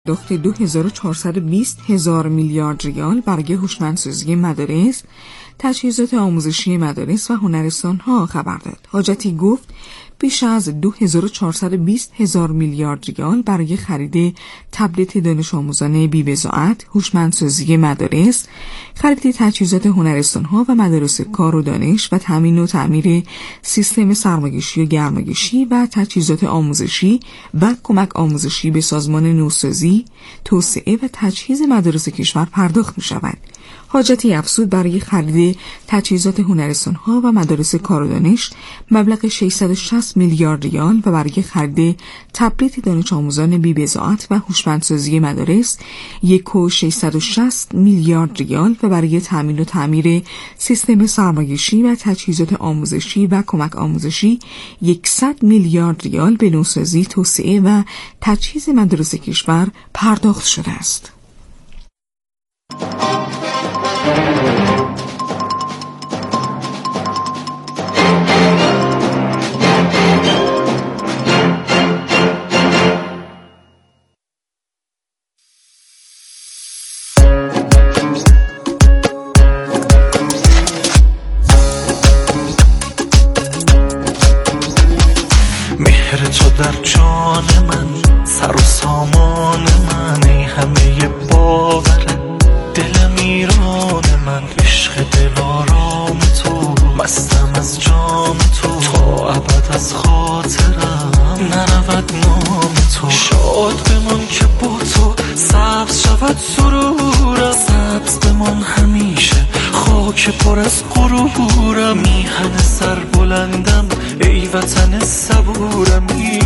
پرداخت 2420 هزار میلیارد ریال برای هوشمندسازی مدارس، تجهیزات آموزشی مدارس و هنرستان‌ها خبر داد. حاجتی گفت بیش از 2420 هزار میلیارد ریال برای خرید تبلت دانش آموزان بی‌بضاعت، هوشمندسازی مدارس، خرید تجهیزات هنرستان‌ها و مدارس کار و دانش و تامین و تعمیر سیستم سرمایه‌گشایی و گرمایشی و تجهیزات آموزشی و کمک آموزشی به سازمان نوسازی، توسعه و تجهیز مدارس کشور پرداخت می‌شود. حاجتی افزود برای خرید تجهیزات هنرستان‌ها و مدارس کار و دانش مبلغ 660 میلیارد ریال و برای خرید تبلت دانش آموزان بی‌بضاعت و هوشمندسازی مدارس 1.660 میلیارد ریال و برای تامین و تعمیر سیستم سرمایه‌گشایی و تجهیزات آموزشی و کمک آموزشی 100 میلیارد ریال به نوسازی، توسعه و تجهیز مدارس کشور پرداخت شده است. مهر تو در جان من، سر و سامان من، ای همه باور دلم ایران من، عشق دلارام تو، مستم از جام تو، تا ابد از خاطرم نرود نام تو. شاد بمان که با تو سبز شود سرورم، سبز بمان همیشه خاک پر از غرورم. میهن سر بلندم ای وطن صبورم،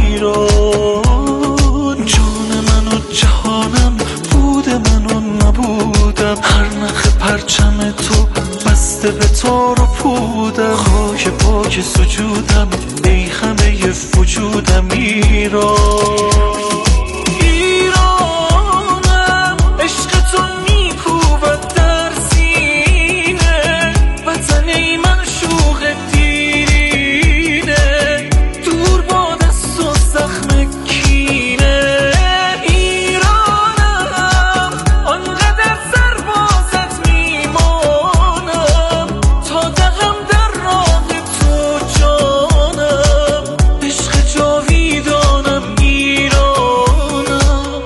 ایران جان من و جهانم، بود من و نبودم، هر نخ پرچم تو بسته به تار و پودم. خاک پاک سجودم ای همه وجودم، ایران ایرانم، عشق تو میکوبد در سینه، وطن ای معشوق دیرینه، دور باد از تو زخم کینه. ایرانم آنقدر سربازت میمانم، تا دهم در راه تو جانم، عشق جاویدانم ایرانم.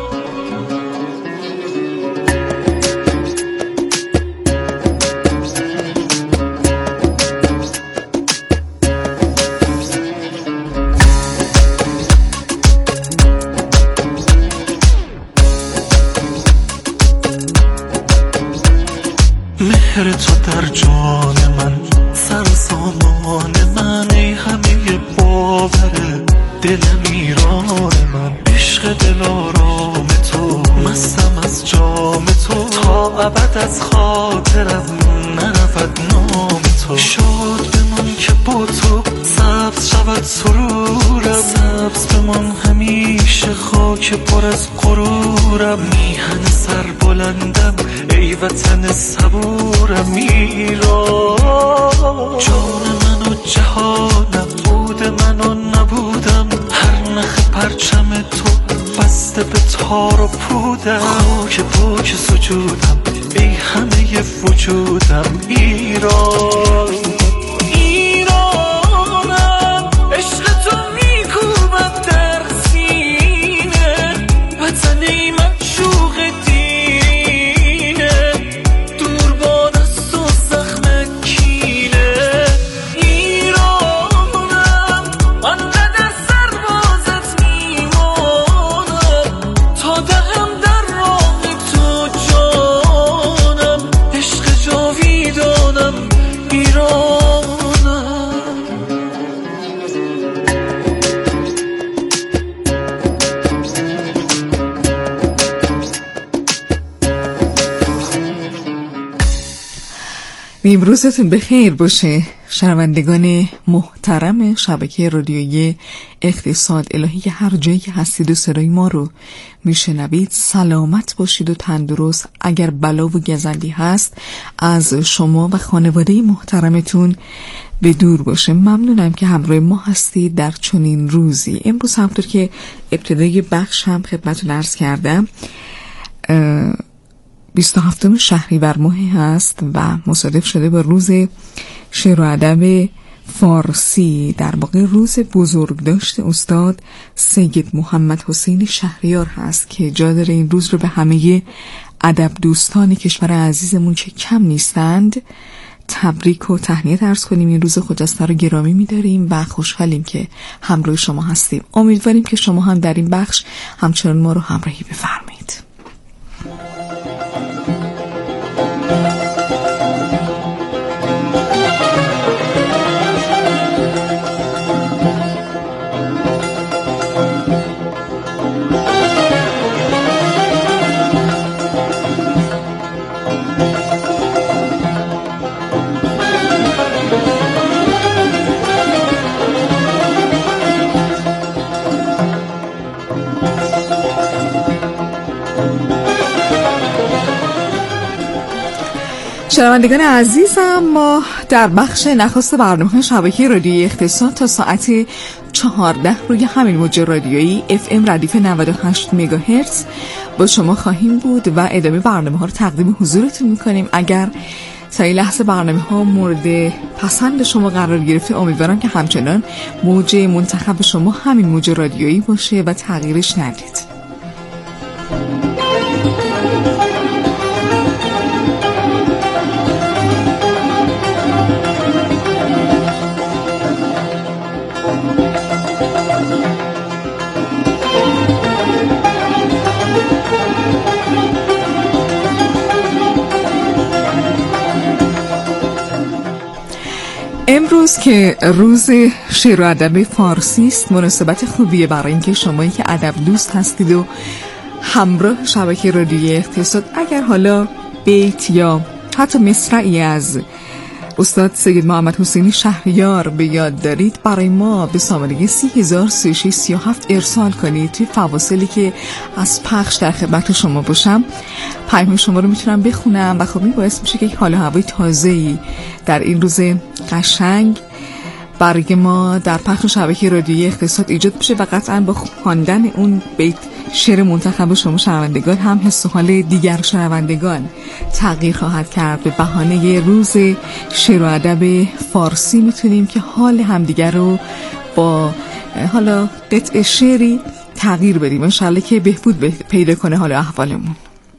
مهر تو در جان من، سر و سامان من، ای همه باور دلم ایران من، عشق دلارام تو، مستم از جام تو، تا ابد از خاطرم نرود نام تو. شاد بمان که با تو سبز شود سرورم، سبز بمان همیشه خاک پر از غرورم. میهن سر بلندم ای وطن صبورم، ایران جان من و جهانم، بود من و نبودم، هر نخ پرچم تو بسته به تار و پودم. خاک پاک سجودم ای همه وجودم، ایران ایرانم، عشق تو میکوبد در سینه، وطن ای معشوق دیرینه، دور باد از تو زخم کینه. ایرانم آنقدر سربازت میمانم، تا دهم در راه تو جانم، عشق جاویدانم ایرانم. امروزتون بخیر باشه. شنوندگان محترم شبکه رادیویی اقتصاد الهی که هر جایی که هستید و صدای ما رو میشنوید، سلامت باشید و تندرست. اگر بلا و گزندی هست از شما و خانواده محترمتون به دور باشه. ممنونم که همراه ما هستید در چنین روزی. امروز همطور که ابتدای بخش هم خدمتتون عرض کردم 27 شهریور ماه هست و مصادف شده با روز شعر و ادب فارسی، در واقع روز بزرگداشت استاد سید محمد حسین شهریار هست که جا داره این روز رو به همه ادب دوستان کشور عزیزمون که کم نیستند تبریک و تهنیت عرض کنیم. این روز خجسته رو گرامی می‌داریم و خوشحالیم که همراه شما هستیم. امیدواریم که شما هم در این بخش همچنان ما رو همراهی بفرمایید. شنوندگان عزیزم، ما در بخش نخست برنامه شبکه رادیویی اقتصاد تا ساعت 14 روی همین موج رادیویی FM ردیف 98 مگاهرتز با شما خواهیم بود و ادامه برنامه ها رو تقدیم حضورتون میکنیم. اگر تا این لحظه برنامه ها مورد پسند شما قرار گرفته، امیدوارم که همچنان موج منتخب شما همین موج رادیویی باشه و تغییرش ندید. امروز که روز شعر و ادب فارسی است، مناسبت خوبیه برای اینکه شمایی که ادب دوست هستید و همراه شبکه رادیویی اقتصاد، اگر حالا بیت یا حتی مصرعی از استاد سید محمد حسین شهریار به یاد دارید، برای ما به سامانه 303637 ارسال کنید. توی فواصلی که از پخش در خدمت شما باشم پیام شما رو میتونم بخونم و خب این باعث میشه که یک حال و هوای تازه‌ای در این روز قشنگ برای ما در پخش شبکه رادیویی اقتصاد ایجاد بشه و قطعا با خواندن اون بیت شعر منتخب شما شنوندگان هم حس و حال دیگر شنوندگان تغییر خواهد کرد. به بهانه روز شعر و ادب فارسی میتونیم که حال همدیگر رو با حالا قطع شعری تغییر بدیم، انشالله که بهبود پیدا کنه حال احوالمون.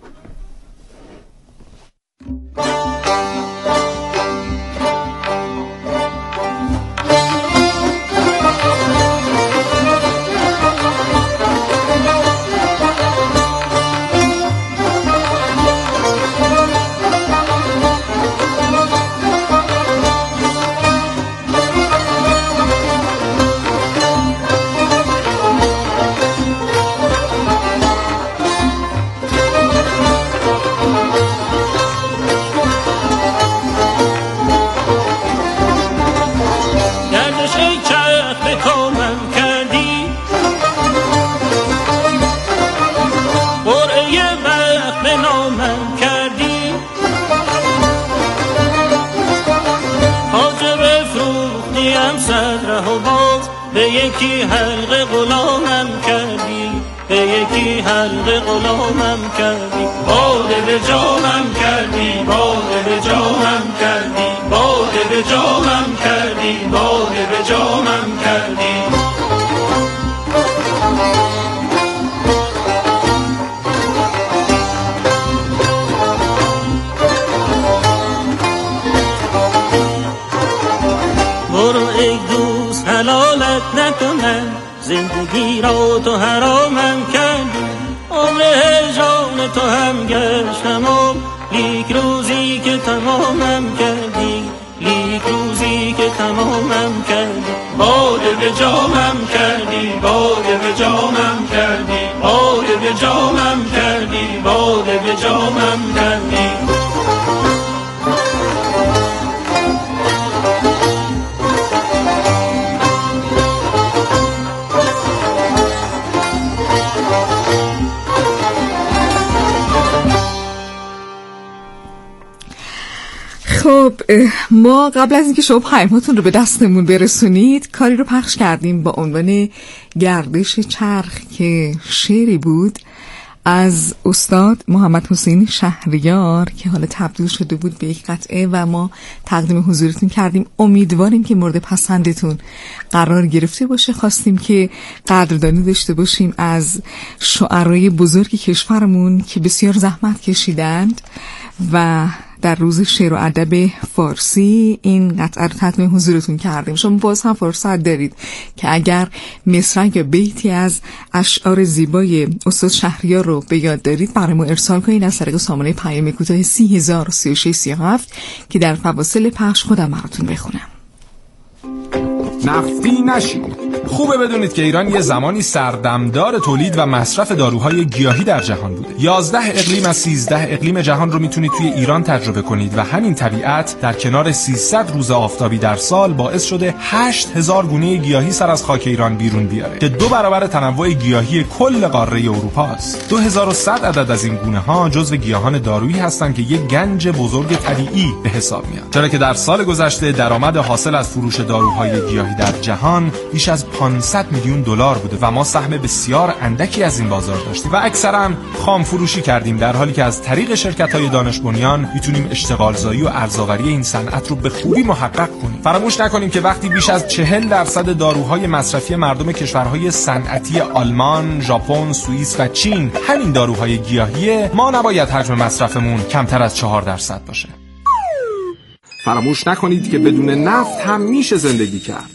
یکی حلقه غلامم کردی، به یکی حلقه غلامم کردی، باده به جامم کردی، باده به جامم کردی، باده به جامم کردی، باده به جامم کردی. برو ای دوست حلالت نکنم، زندگی را تو حرامم کردی، عمر هجران تو هم گشتم و لیک روزی که تمامم کردی، لیک روزی که تمامم کردی، باده به جامم کردی، باده به جامم کردی، باده به جامم کردی، باده به جامم کردی. خب ما قبل از اینکه شما پیاماتون رو به دستمون برسونید کاری رو پخش کردیم با عنوان گردش چرخ که شعری بود از استاد محمد حسین شهریار که حالا تبدیل شده بود به یک قطعه و ما تقدیم حضورتون کردیم. امیدواریم که مورد پسندتون قرار گرفته باشه. خواستیم که قدردانی داشته باشیم از شاعرای بزرگ کشورمون که بسیار زحمت کشیدند و در روز شعر و ادب فارسی این قطعه رو تقدیم حضورتون کردیم. شما باز هم فرصت دارید که اگر مصرع یا بیتی از اشعار زیبای استاد شهریار رو به یاد دارید برای ما ارسال کنید از طریق سامانه پیام کوتاه 303637 که در فواصل پخش خودم براتون بخونم. نفتی نشید. خوبه بدونید که ایران یه زمانی سردمدار تولید و مصرف داروهای گیاهی در جهان بوده. 11 اقلیم از 13 اقلیم جهان رو میتونید توی ایران تجربه کنید و همین طبیعت در کنار 300 روز آفتابی در سال باعث شده 8000 گونه گیاهی سر از خاک ایران بیرون بیاره که 2 برابر تنوع گیاهی کل قاره اروپا است. 2100 عدد از این گونه ها جزو گیاهان دارویی هستند که یک گنج بزرگ طبیعی به حساب میاد. چرا که در سال گذشته درآمد حاصل از فروش داروهای گیاهی در جهان بیش از 500 میلیون دلار بوده و ما سهم بسیار اندکی از این بازار داشتیم و اکثرا خام فروشی کردیم، در حالی که از طریق شرکت‌های دانش بنیان میتونیم اشتغال زایی و ارزآوری این صنعت رو به خوبی محقق کنیم. فراموش نکنیم که وقتی بیش از 40% داروهای مصرفی مردم کشورهای صنعتی آلمان، ژاپن، سوئیس و چین همین داروهای گیاهیه، ما نباید حجم مصرفمون کمتر از 4% باشه. فراموش نکنید که بدون نفت هم میشه زندگی کرد.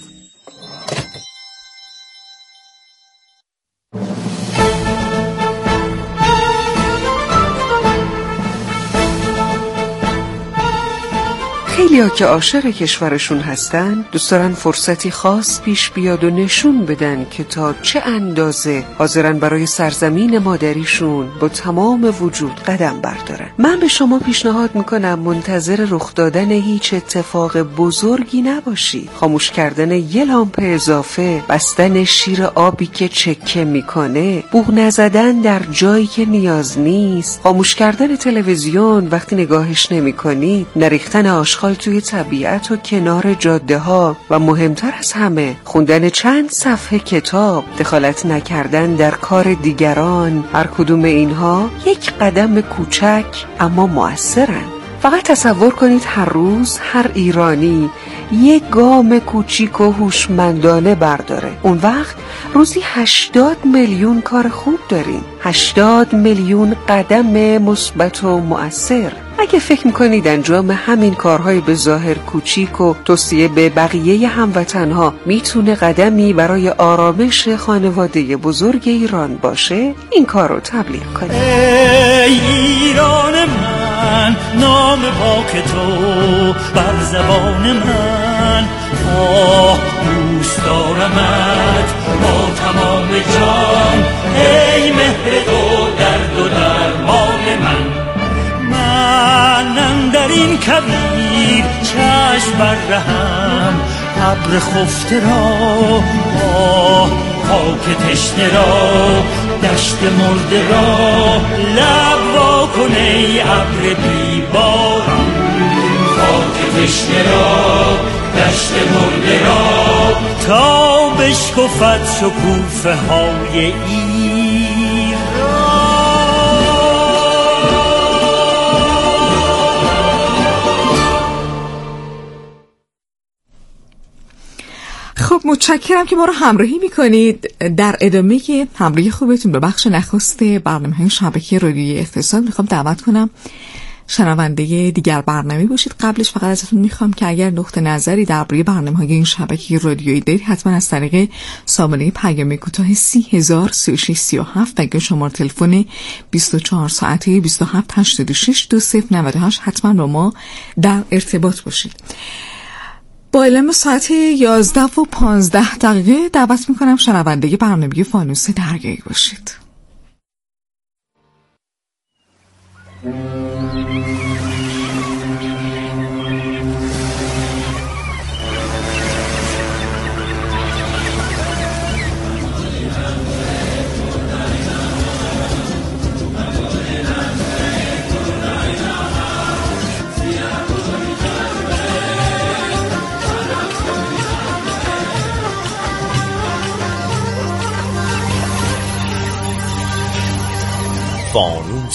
خیلیا که عاشق کشورشون هستن دوست دارن فرصتی خاص پیش بیاد و نشون بدن که تا چه اندازه حاضرن برای سرزمین مادریشون با تمام وجود قدم بردارن. من به شما پیشنهاد میکنم منتظر رخ دادن هیچ اتفاق بزرگی نباشی. خاموش کردن یه لامپ اضافه، بستن شیر آبی که چکه میکنه، بوق نزدن در جایی که نیاز نیست، خاموش کردن تلویزیون وقتی نگاهش نمیکنی، نریختن آشغال توی طبیعت و کنار جاده ها و مهمتر از همه خوندن چند صفحه کتاب، دخالت نکردن در کار دیگران. هر کدوم اینها یک قدم کوچک اما مؤثرن. فقط تصور کنید هر روز هر ایرانی یک گام کوچیک و هوشمندانه برداره. اون وقت روزی 80 میلیون کار خوب داریم، 80 میلیون قدم مثبت و مؤثر. اگه فکر میکنید انجام همین کارهای به ظاهر کوچیک و توصیه به بقیه هموطنها میتونه قدمی برای آرامش خانواده بزرگ ایران باشه، این کار رو تبلیغ کنید. ای ایران من، نام پاک تو بر زبان من، دوست دارمت با تمام جان. ای مهر تو درد و درمان من در این کویر چشم برهم، ابر خفته را خاک تشنه را، دشت مرده را لب وا کن ای ابر بیباران. خاک تشنه را، دشت مرده را، تا بشکفد شکوفه های ایران. خب متشکرم که ما رو همراهی میکنید. در ادامه که همراهی خوبتون به بخش نخست برنامه‌های شبکه رادیویی اقتصاد میخوام دعوت کنم شنونده دیگر برنامه باشید. قبلش فقط ازتون میخوام که اگر نقطه نظری درباره برنامه‌های این شبکه رادیویی دارید حتما از طریق سامانه پیام کوتاه 303637 و اگر شماره تلفن 24 ساعته 27862098 حتما با ما در ارتباط باشید. با اعلام ساعت 11:15 دعوت میکنم شنونده برنامه فانوس دریایی باشید.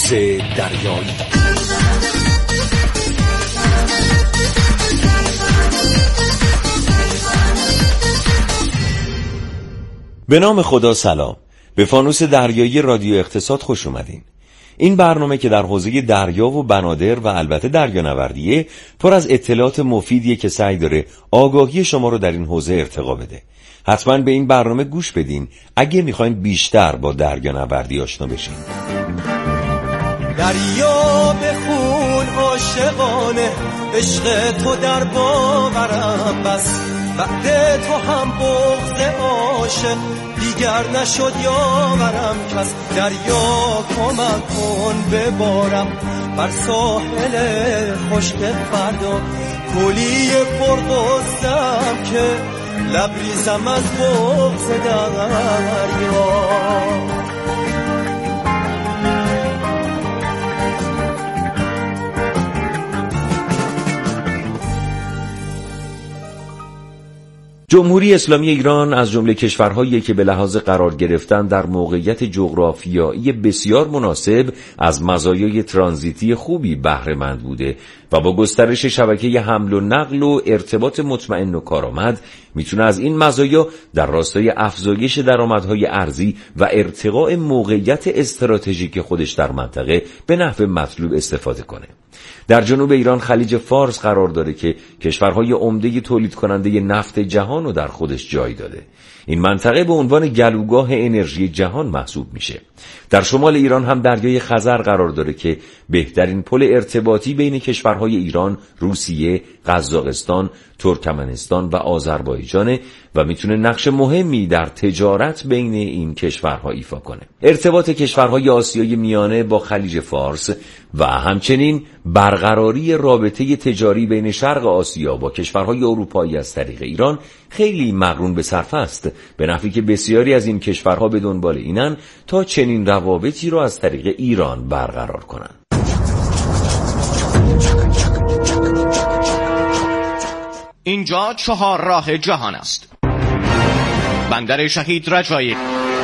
دریایی. به نام خدا سلام. به فانوس دریایی رادیو اقتصاد خوش اومدین. این برنامه که در حوزه دریا و بنادر و البته دریانوردیه پر از اطلاعات مفیدیه که سعی داره آگاهی شما رو در این حوزه ارتقا بده. حتما به این برنامه گوش بدین اگه میخواین بیشتر با دریانوردی آشنا بشین. دریا بخون عاشقانه، عشق تو در باورم بس، بعد تو هم بغض عاشق دیگر نشد یاورم کس. دریا کمک کن ببارم بر ساحل خشک فردا، کولی پرغصه‌ام که لبریزم از بغض دریا. جمهوری اسلامی ایران از جمله کشورهایی که به لحاظ قرار گرفتن در موقعیت جغرافیایی بسیار مناسب از مزایای ترانزیتی خوبی بهره مند بوده و با گسترش شبکه حمل و نقل و ارتباط مطمئن و کارآمد میتونه از این مزایا در راستای افزایش درآمدهای ارزی و ارتقاء موقعیت استراتژیک خودش در منطقه به نحو مطلوب استفاده کنه. در جنوب ایران خلیج فارس قرار داره که کشورهای عمده تولید کننده نفت جهان رو در خودش جای داده. این منطقه به عنوان گلوگاه انرژی جهان محسوب میشه. در شمال ایران هم دریای خزر قرار داره که بهترین پل ارتباطی بین کشورهای ایران، روسیه، قزاقستان، ترکمنستان و آذربایجان و میتونه نقش مهمی در تجارت بین این کشورها ایفا کنه. ارتباط کشورهای آسیای میانه با خلیج فارس و همچنین برقراری رابطه تجاری بین شرق آسیا با کشورهای اروپایی از طریق ایران خیلی مقرون به صرفه است، به نحوی که بسیاری از این کشورها به دنبال اینن تا چنین روابطی رو از طریق ایران برقرار کنن. اینجا 4 راه جهان است. بندر شهید رجایی،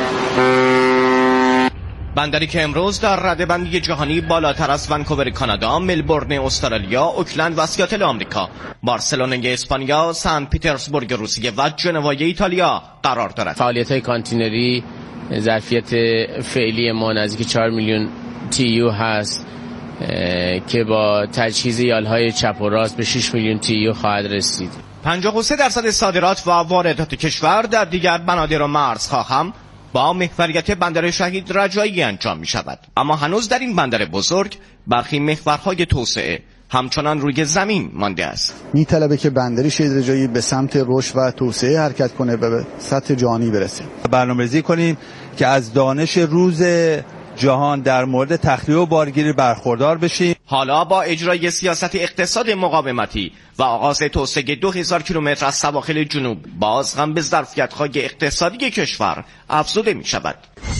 بندری که امروز در رده‌بندی جهانی بالاتر از ونکوور کانادا، ملبورن استرالیا، اوکلند و سیاتل آمریکا، بارسلون اسپانیا، سن پیترزبورگ روسیه و ژنوای ایتالیا قرار دارد. فعالیت‌های کانتینری ظرفیت فعلی ما نزدیک 4 میلیون TU هست که با تجهیز یالهای چپ و راست به 6 میلیون TU خواهد رسید. 53% صادرات و واردات کشور در دیگر بنادر و مرزها هم با محوریت بندر شهید رجایی انجام می شود. اما هنوز در این بندر بزرگ برخی محورهای توسعه همچنان روی زمین مانده است. میطلبه که بندر شهید رجایی به سمت رشد و توسعه حرکت کنه و به سطح جهانی برسه. برنامه‌ریزی کنیم که از دانش روز جهان در مورد تخلیه و بارگیری برخوردار بشیم. حالا با اجرای سیاست اقتصاد مقاومتی و آغاز توسعه 2000 کیلومتر از سواحل جنوب، باز هم به ظرفیت‌های اقتصادی کشور افزوده می شود.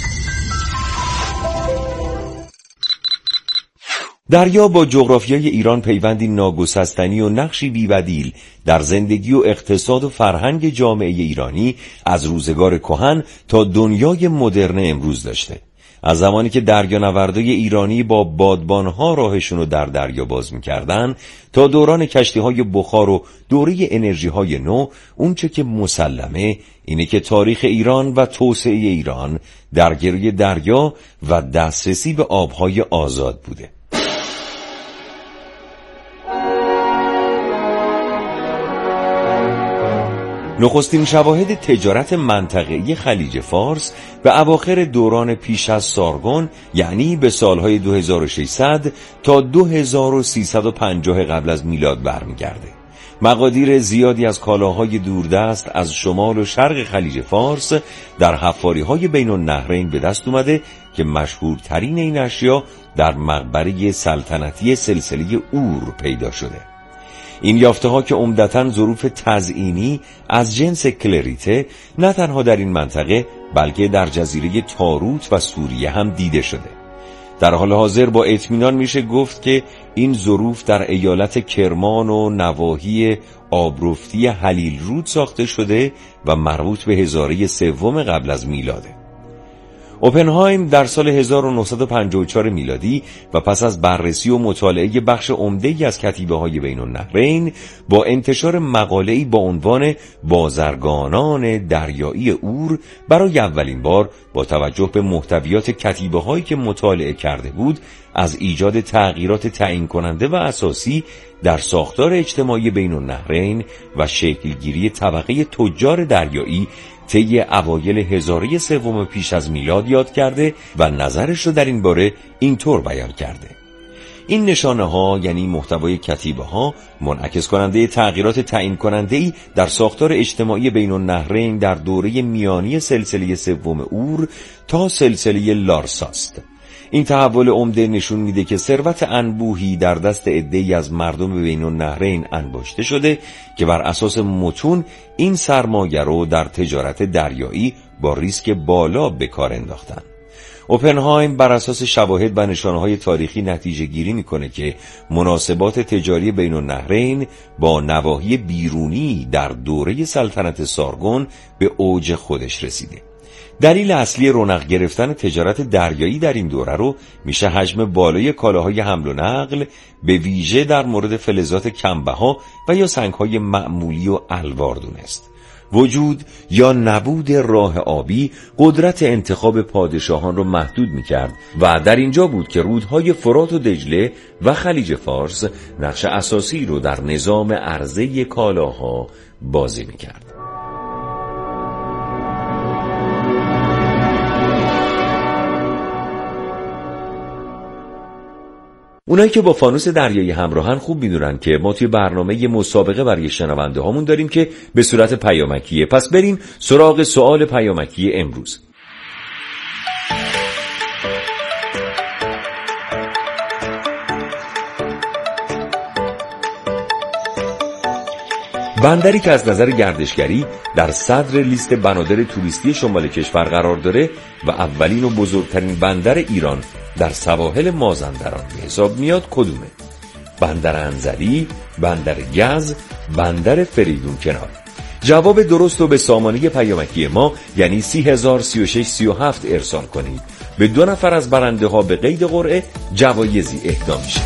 دریا با جغرافیای ایران پیوندی ناگسستنی و نقشی بی‌بدیل در زندگی و اقتصاد و فرهنگ جامعه ایرانی از روزگار کهن تا دنیای مدرن امروز داشته. از زمانی که دریانوردای ایرانی با بادبانها راهشون رو در دریا باز می‌کردن تا دوران کشتی‌های بخار و دوره انرژی‌های نو، اونچه که مسلمه اینه که تاریخ ایران و توسعه ایران درگیری دریا و دسترسی به آب‌های آزاد بوده. نخستین شواهد تجارت منطقه‌ای خلیج فارس به اواخر دوران پیش از سارگون، یعنی به سالهای 2600 تا 2350 قبل از میلاد برمیگرده. مقادیر زیادی از کالاهای دوردست از شمال و شرق خلیج فارس در حفاری‌های بین النهرین به دست اومده که مشهورترین این اشیا در مقبره سلطنتی سلسله اور پیدا شده. این یافته‌ها که عمدتاً ظروف تزئینی از جنس کلریته نه تنها در این منطقه بلکه در جزیره تاروت و سوریه هم دیده شده. در حال حاضر با اطمینان میشه گفت که این ظروف در ایالت کرمان و نواحی آبرفتی هلیل رود ساخته شده و مربوط به هزاره سوم قبل از میلاده. اوپنهایم در سال 1954 میلادی و پس از بررسی و مطالعه بخش عمده‌ای از کتیبه‌های بین النهرین با انتشار مقاله‌ای با عنوان بازرگانان دریایی اور برای اولین بار با توجه به محتویات کتیبه‌هایی که مطالعه کرده بود از ایجاد تغییرات تعیین کننده و اساسی در ساختار اجتماعی بین النهرین و شکلگیری طبقه تجار دریایی طی اوایل هزاره سوم پیش از میلاد یاد کرده و نظرش رو در این باره اینطور بیان کرده: این نشانه ها یعنی محتوای کتیبه ها منعکس کننده تغییرات تعیین کننده ای در ساختار اجتماعی بین النهرین در دوره میانی سلسله سوم اور تا سلسله لارساست. این تحول عمده نشون میده که ثروت انبوهی در دست عده‌ای از مردم بین النهرین انباشته شده که بر اساس متون این سرمایه رو در تجارت دریایی با ریسک بالا به کار انداختن. اوپنهایم بر اساس شواهد و نشانه‌های تاریخی نتیجه گیری میکنه که مناسبات تجاری بین النهرین با نواحی بیرونی در دوره سلطنت سارگون به اوج خودش رسیده. دلیل اصلی رونق گرفتن تجارت دریایی در این دوره رو میشه حجم بالای کالاهای حمل و نقل به ویژه در مورد فلزات کمبها و یا سنگ‌های معمولی و الوار دونست. وجود یا نبود راه آبی قدرت انتخاب پادشاهان رو محدود میکرد و در اینجا بود که رودهای فرات و دجله و خلیج فارس نقش اساسی رو در نظام عرضه کالاها بازی میکرد. اونایی که با فانوس دریایی همراهن خوب میدونن که ما توی برنامه یه مسابقه برای شنونده هامون داریم که به صورت پیامکیه. پس بریم سراغ سوال پیامکی امروز. بندری که از نظر گردشگری در صدر لیست بنادر توریستی شمال کشور قرار داره و اولین و بزرگترین بندر ایران در سواحل مازندران به حساب میاد کدومه؟ بندر انزلی، بندر گز، بندر فریدون کنار. جواب درست رو به سامانه پیامکی ما یعنی 303637 ارسال کنید. به 2 نفر از برنده ها به قید قرعه جوایزی اهدا میشه.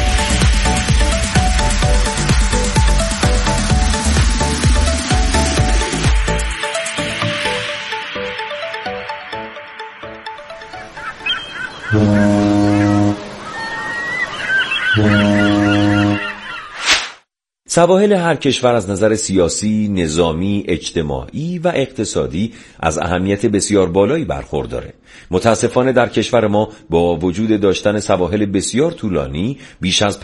سواحل هر کشور از نظر سیاسی، نظامی، اجتماعی و اقتصادی از اهمیت بسیار بالایی برخورداره. متاسفانه در کشور ما با وجود داشتن سواحل بسیار طولانی بیش از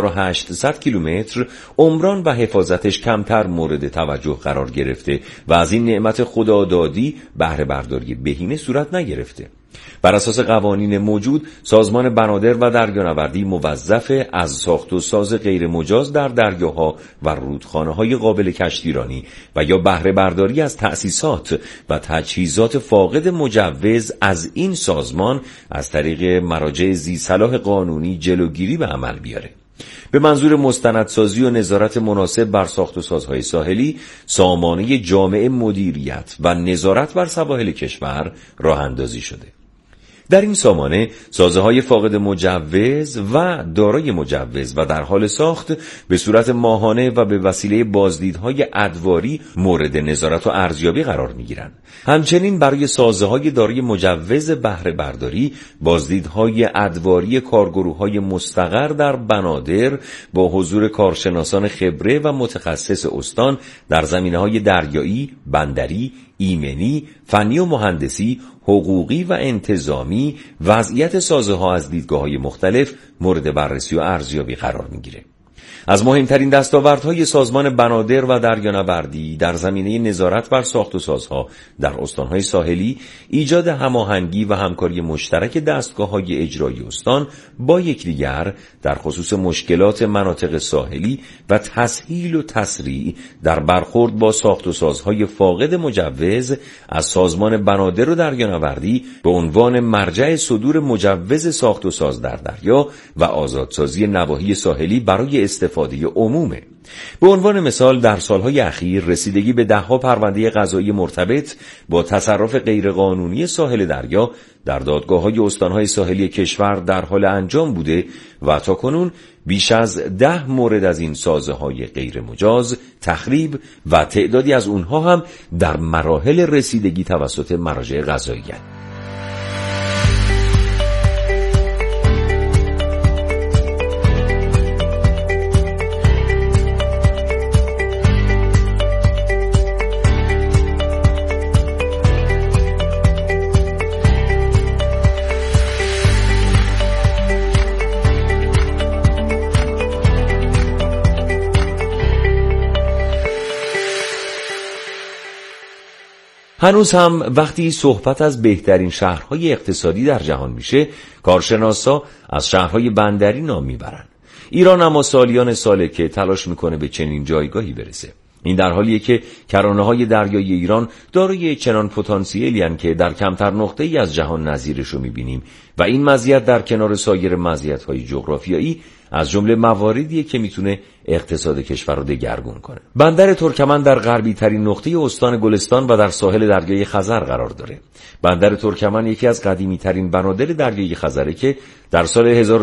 5800 کیلومتر، عمران و حفاظتش کمتر مورد توجه قرار گرفته و از این نعمت خدادادی بهره برداری بهینه صورت نگرفته. بر اساس قوانین موجود سازمان بنادر و دریانوردی موظف از ساخت و ساز غیر مجاز در دریاها و رودخانه‌های قابل کشتیرانی و یا بهره برداری از تأسیسات و تجهیزات فاقد مجوز از این سازمان از طریق مراجع ذی صلاح قانونی جلوگیری به عمل بیاره. به منظور مستندسازی و نظارت مناسب بر ساخت و سازهای ساحلی، سامانه جامع مدیریت و نظارت بر سواحل کشور راه اندازی شده. در این سامانه سازه‌های فاقد مجوز و دارای مجوز و در حال ساخت به صورت ماهانه و به وسیله بازدیدهای ادواری مورد نظارت و ارزیابی قرار می‌گیرند. همچنین برای سازه‌های دارای مجوز بهره برداری بازدیدهای ادواری کارگروه‌های مستقر در بنادر با حضور کارشناسان خبره و متخصص استان در زمینه‌های دریایی، بندری، ایمنی، فنی و مهندسی، حقوقی و انتظامی وضعیت سازه‌ها از دیدگاه‌های مختلف مورد بررسی و ارزیابی قرار می‌گیره. از مهمترین دستاوردهای سازمان بنادر و دریانوردی در زمینه نظارت بر ساخت و سازها در استانهای ساحلی ایجاد هماهنگی و همکاری مشترک دستگاه‌های اجرایی استان با یکدیگر در خصوص مشکلات مناطق ساحلی و تسهیل و تسریع در برخورد با ساخت و سازهای فاقد مجوز از سازمان بنادر و دریانوردی به عنوان مرجع صدور مجوز ساخت و ساز در دریا و آزادسازی نواحی ساحلی برای استفاده استفاده عمومه. به عنوان مثال در سالهای اخیر رسیدگی به ده‌ها پرونده قضایی مرتبط با تصرف غیرقانونی ساحل دریا در دادگاه‌های استان‌های ساحلی کشور در حال انجام بوده و تاکنون بیش از 10 مورد از این سازه‌های غیرمجاز تخریب و تعدادی از اونها هم در مراحل رسیدگی توسط مراجع قضایی هستند. هنوز هم وقتی صحبت از بهترین شهرهای اقتصادی در جهان میشه، کارشناسا از شهرهای بندری نام میبرن. ایران اما سالیان ساله که تلاش میکنه به چنین جایگاهی برسه. این در حالیه که کرانه‌های دریایی ایران دارای چنان پتانسیلی هستند که در کمتر نقطه‌ای از جهان نظیرش رو می‌بینیم و این مزیت در کنار سایر مزیت‌های جغرافیایی از جمله مواردیه که میتونه اقتصاد کشور رو دگرگون کنه. بندر ترکمن در غربی ترین نقطه استان گلستان و در ساحل دریای خزر قرار داره. بندر ترکمن یکی از قدیمی ترین بنادر دریای خزره که در سال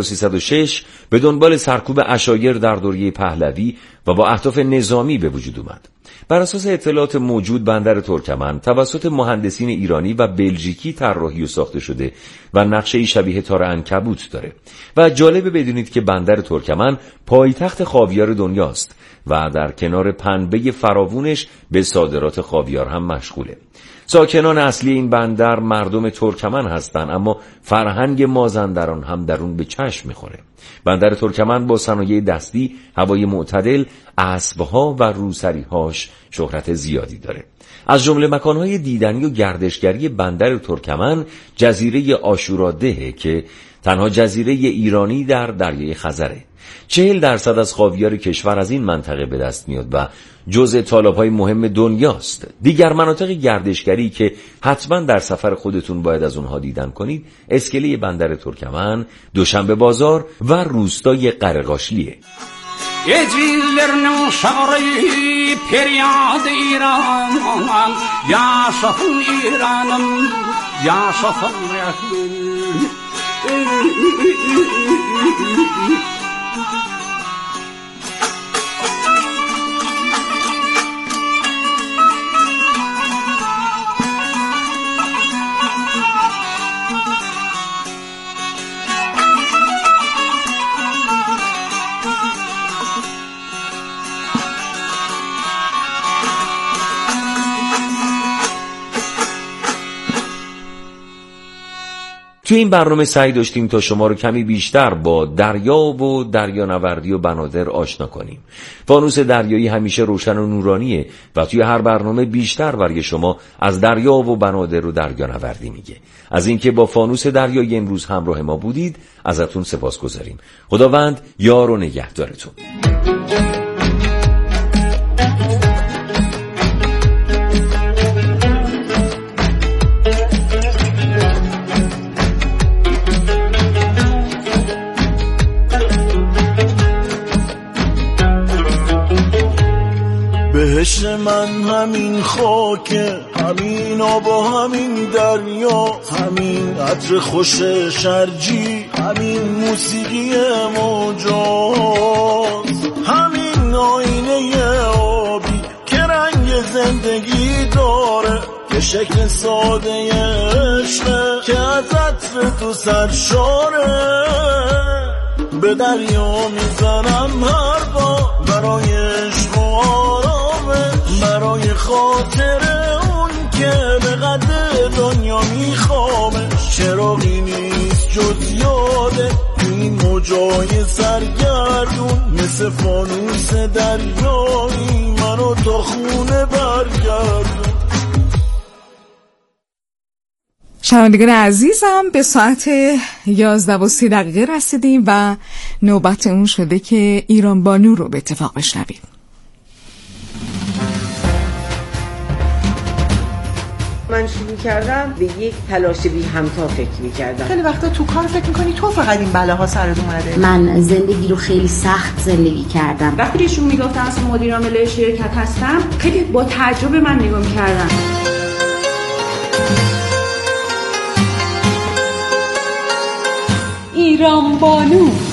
1306 به دنبال سرکوب عشایر در دوره پهلوی و با اهداف نظامی به وجود اومد. بر اساس اطلاعات موجود بندر ترکمن توسط مهندسین ایرانی و بلژیکی طراحی و ساخته شده و نقشه شبیه تار عنکبوت داره و جالبه بدونید که بندر ترکمن پایتخت خاویار دنیاست و در کنار پنبه فراوونش به صادرات خاویار هم مشغوله. ساکنان اصلی این بندر مردم ترکمن هستند، اما فرهنگ مازندران هم در اون به چشم میخوره. بندر ترکمن با صنایع دستی، هوای معتدل، اسبها و روسری‌هاش شهرت زیادی داره. از جمله مکانهای دیدنی و گردشگری بندر ترکمن جزیره آشورادهه که تنها جزیره ایرانی در دریای خزره. 40% از خاویار کشور از این منطقه به دست میاد و جزء طالاب‌های مهم دنیاست. دیگر مناطق گردشگری که حتما در سفر خودتون باید از اونها دیدن کنید، اسکله بندر ترکمن، دوشنبه بازار و روستای قرقاشلیه. Ecillerinin şarı peryad İran'ım, yaşasın İran'ım, yaşasın Resul. توی این برنامه سعی داشتیم تا شما رو کمی بیشتر با دریا و دریانوردی و بنادر آشنا کنیم. فانوس دریایی همیشه روشن و نورانیه و توی هر برنامه بیشتر برای شما از دریا و بنادر و دریانوردی میگه. از اینکه با فانوس دریایی امروز همراه ما بودید ازتون سپاسگزاریم. خداوند یار و نگهدارتون. بهشت من همین خاکه، همین آب و همین دریا، همین عطر خوش شرجی، همین موسیقی موجاز، همین آینه آبی که رنگ زندگی داره، که شکل ساده عشقه که از عطر تو سرشاره. به دریا میزنم هر بار برای عشق و آرامش، برای خاطر اون که به قدر دنیا میخوامش. چراغی نیست جز یاده این موجای سرگردون، مثل فانوس دریایی منو تا خونه برگردون. شنوندگان عزیزم به ساعت 11:30 رسیدیم و نوبت اون شده که ایران بانو رو به اتفاق بشنویم. من شروع کردم به یک تلاش بی همتا فکر می‌کردم. خیلی وقتا تو کار فکر می‌کنی تو فقط این بلاها سرت اومده. من زندگی رو خیلی سخت زندگی کردم. وقتی ایشون میگفتن اصلا مدیر عامل شرکت هستم، خیلی با تعجب من نگاه می‌کردن. ایران بانو